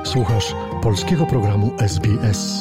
Słuchasz polskiego programu SBS.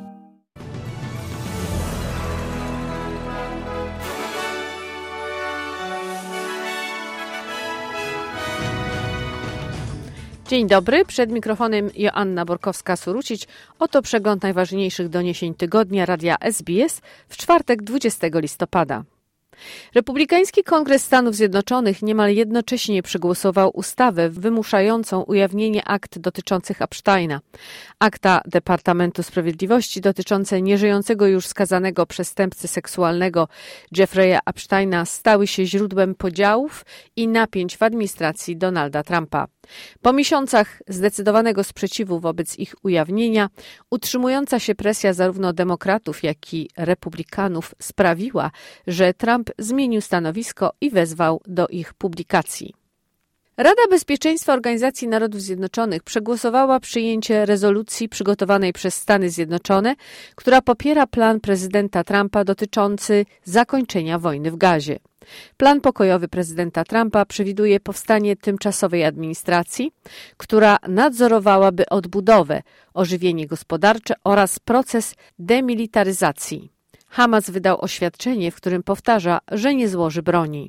Dzień dobry, przed mikrofonem Joanna Borkowska-Surucić. Oto przegląd najważniejszych doniesień tygodnia Radia SBS w czwartek 20 listopada. Republikański Kongres Stanów Zjednoczonych niemal jednocześnie przegłosował ustawę wymuszającą ujawnienie akt dotyczących Epsteina. Akta Departamentu Sprawiedliwości dotyczące nieżyjącego już skazanego przestępcy seksualnego Jeffrey'a Epsteina stały się źródłem podziałów i napięć w administracji Donalda Trumpa. Po miesiącach zdecydowanego sprzeciwu wobec ich ujawnienia, utrzymująca się presja zarówno demokratów, jak i republikanów sprawiła, że Trump zmienił stanowisko i wezwał do ich publikacji. Rada Bezpieczeństwa Organizacji Narodów Zjednoczonych przegłosowała przyjęcie rezolucji przygotowanej przez Stany Zjednoczone, która popiera plan prezydenta Trumpa dotyczący zakończenia wojny w Gazie. Plan pokojowy prezydenta Trumpa przewiduje powstanie tymczasowej administracji, która nadzorowałaby odbudowę, ożywienie gospodarcze oraz proces demilitaryzacji. Hamas wydał oświadczenie, w którym powtarza, że nie złoży broni.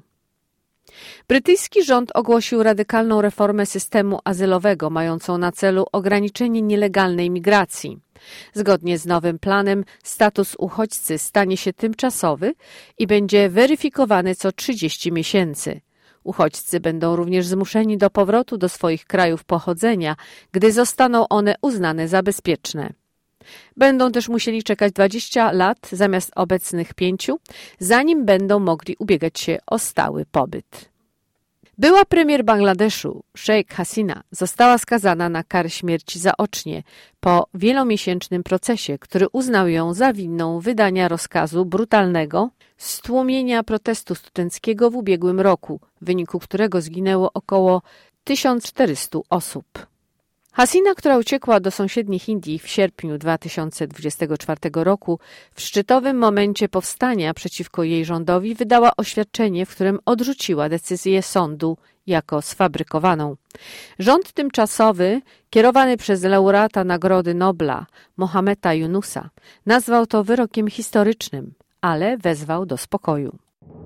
Brytyjski rząd ogłosił radykalną reformę systemu azylowego, mającą na celu ograniczenie nielegalnej migracji. Zgodnie z nowym planem status uchodźcy stanie się tymczasowy i będzie weryfikowany co 30 miesięcy. Uchodźcy będą również zmuszeni do powrotu do swoich krajów pochodzenia, gdy zostaną one uznane za bezpieczne. Będą też musieli czekać 20 lat zamiast obecnych 5, zanim będą mogli ubiegać się o stały pobyt. Była premier Bangladeszu, Sheikh Hasina, została skazana na karę śmierci zaocznie po wielomiesięcznym procesie, który uznał ją za winną wydania rozkazu brutalnego stłumienia protestu studenckiego w ubiegłym roku, w wyniku którego zginęło około 1400 osób. Hasina, która uciekła do sąsiednich Indii w sierpniu 2024 roku, w szczytowym momencie powstania przeciwko jej rządowi wydała oświadczenie, w którym odrzuciła decyzję sądu jako sfabrykowaną. Rząd tymczasowy, kierowany przez laureata Nagrody Nobla Mohammeda Yunusa, nazwał to wyrokiem historycznym, ale wezwał do spokoju.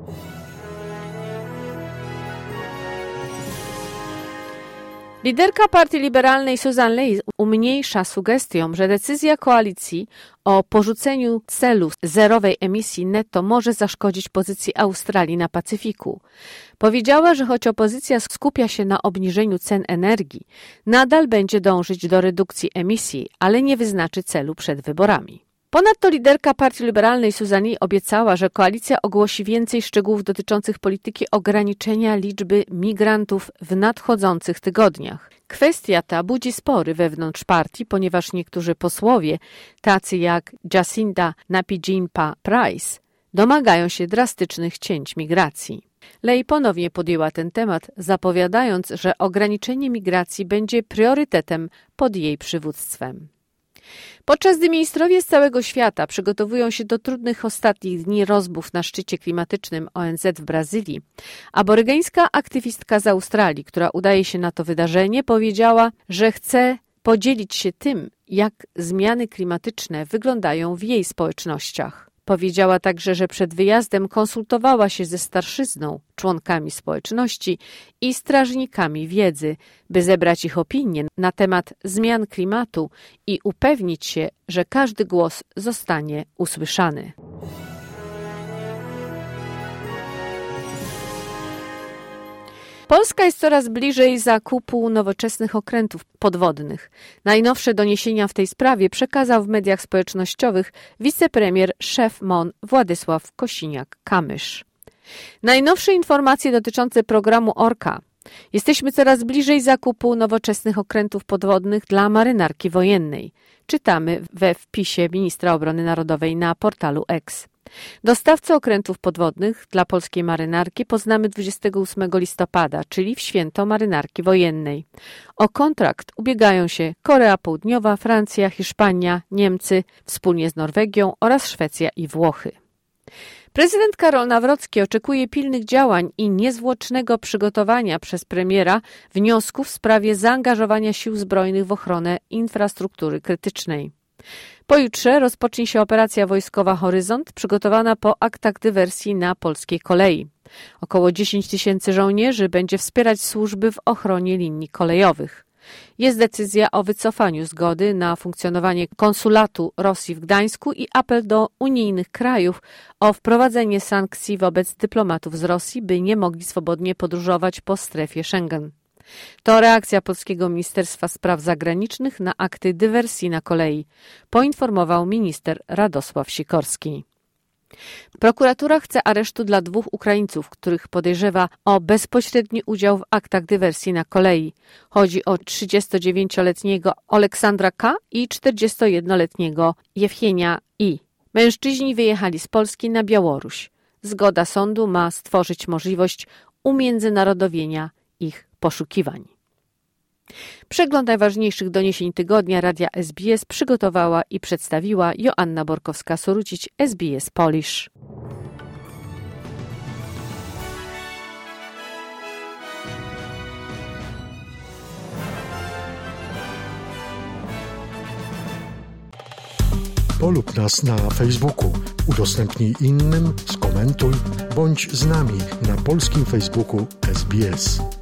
Liderka Partii Liberalnej Susan Lee umniejsza sugestią, że decyzja koalicji o porzuceniu celu zerowej emisji netto może zaszkodzić pozycji Australii na Pacyfiku. Powiedziała, że choć opozycja skupia się na obniżeniu cen energii, nadal będzie dążyć do redukcji emisji, ale nie wyznaczy celu przed wyborami. Ponadto liderka Partii Liberalnej Susan Lee obiecała, że koalicja ogłosi więcej szczegółów dotyczących polityki ograniczenia liczby migrantów w nadchodzących tygodniach. Kwestia ta budzi spory wewnątrz partii, ponieważ niektórzy posłowie, tacy jak Jacinda Napi-Jinpa-Price, domagają się drastycznych cięć migracji. Lee ponownie podjęła ten temat, zapowiadając, że ograniczenie migracji będzie priorytetem pod jej przywództwem. Podczas gdy ministrowie z całego świata przygotowują się do trudnych ostatnich dni rozmów na szczycie klimatycznym ONZ w Brazylii, aborygeńska aktywistka z Australii, która udaje się na to wydarzenie, powiedziała, że chce podzielić się tym, jak zmiany klimatyczne wyglądają w jej społecznościach. Powiedziała także, że przed wyjazdem konsultowała się ze starszyzną, członkami społeczności i strażnikami wiedzy, by zebrać ich opinie na temat zmian klimatu i upewnić się, że każdy głos zostanie usłyszany. Polska jest coraz bliżej zakupu nowoczesnych okrętów podwodnych. Najnowsze doniesienia w tej sprawie przekazał w mediach społecznościowych wicepremier szef MON Władysław Kosiniak-Kamysz. Najnowsze informacje dotyczące programu Orka. Jesteśmy coraz bliżej zakupu nowoczesnych okrętów podwodnych dla marynarki wojennej. Czytamy we wpisie ministra obrony narodowej na portalu X. Dostawcę okrętów podwodnych dla polskiej marynarki poznamy 28 listopada, czyli w święto marynarki wojennej. O kontrakt ubiegają się Korea Południowa, Francja, Hiszpania, Niemcy wspólnie z Norwegią oraz Szwecja i Włochy. Prezydent Karol Nawrocki oczekuje pilnych działań i niezwłocznego przygotowania przez premiera wniosków w sprawie zaangażowania sił zbrojnych w ochronę infrastruktury krytycznej. Pojutrze rozpocznie się operacja wojskowa Horyzont, przygotowana po aktach dywersji na polskiej kolei. Około 10 tysięcy żołnierzy będzie wspierać służby w ochronie linii kolejowych. Jest decyzja o wycofaniu zgody na funkcjonowanie konsulatu Rosji w Gdańsku i apel do unijnych krajów o wprowadzenie sankcji wobec dyplomatów z Rosji, by nie mogli swobodnie podróżować po strefie Schengen. To reakcja polskiego Ministerstwa Spraw Zagranicznych na akty dywersji na kolei, poinformował minister Radosław Sikorski. Prokuratura chce aresztu dla 2 Ukraińców, których podejrzewa o bezpośredni udział w aktach dywersji na kolei. Chodzi o 39-letniego Aleksandra K. i 41-letniego Jewchenia I. Mężczyźni wyjechali z Polski na Białoruś. Zgoda sądu ma stworzyć możliwość umiędzynarodowienia ich poszukiwań. Przegląd najważniejszych doniesień tygodnia Radia SBS przygotowała i przedstawiła Joanna Borkowska-Sorucić, SBS Polish. Polub nas na Facebooku, udostępnij innym, skomentuj, bądź z nami na polskim Facebooku SBS.